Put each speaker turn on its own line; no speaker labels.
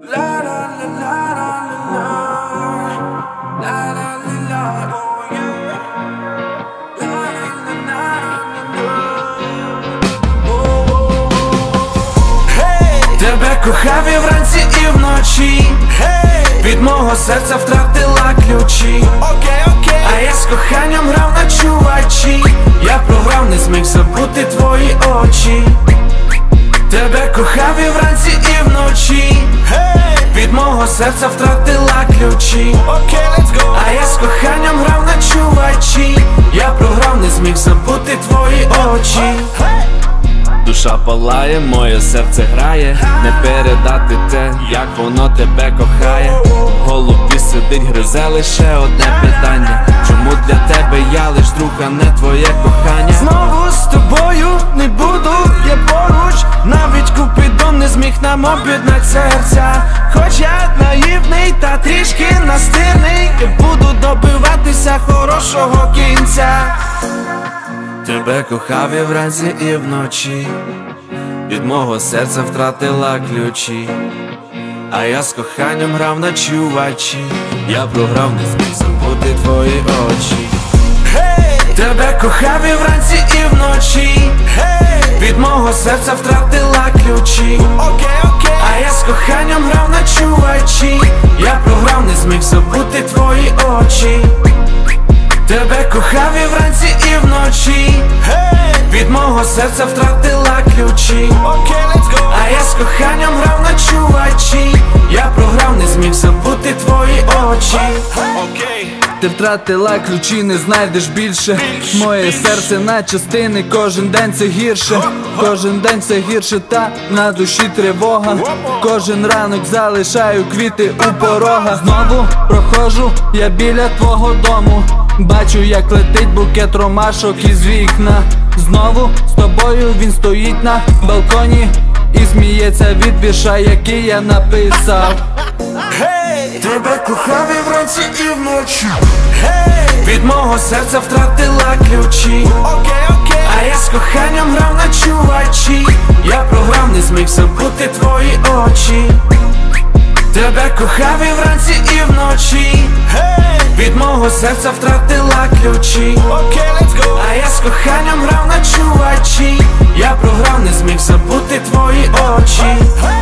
Тебе кохав і вранці, і вночі. Від мого серця втратила ключі. А я з коханням грав на чувачі. Я програв, не зміг забути твої очі. Тебе кохав і вранці, і вночі. Від мого серця втратила ключі. А я з коханням грав на чувачі. Я програв, не зміг забути твої очі. Душа палає, моє серце грає. Не передати те, як воно тебе кохає. В голові сидить, гризе лише одне питання: чому для тебе я лиш друг, а не твоє кохання? Знову з тобою не буду я поруч. Навіть купидон не зміг нам об'єднати серця. Хоч я наївний та трішки настирний, я буду добиватися хорошого кінця. Тебе кохав і вранці, і вночі. Від мого серця втратила ключі. А я з коханням грав на чувачі. Я програв, не зміг забути твої очі. Тебе кохав і вранці, і вночі. Від мого серця втратила ключі. А я з коханням грав на чувачі. Я програв, не зміг забути твої очі. Тебе кохав і вранці, і вночі. Від мого серця втратила ключі. А я з коханням грав на чувачі. Я програв, не зміг забути твої очі.
Ти втратила ключі, не знайдеш більше. Моє серце на частини, кожен день це гірше. Кожен день все гірше, та на душі тривога. Кожен ранок залишаю квіти у порогах. Знову проходжу я біля твого дому. Бачу, як летить букет ромашок із вікна. Знову з тобою він стоїть на балконі і сміється від вірша, який я написав.
Тебе кохав і вранці, і вночі. Від мого серця втратила ключі. А я з коханням грав на чувачі. Я програв, не зміг забути твої очі. Тебе кохав і вранці, і вночі. Від мого серця втратила ключі. А я з коханням грав на чувачі. Я програв, не зміг забути твої очі.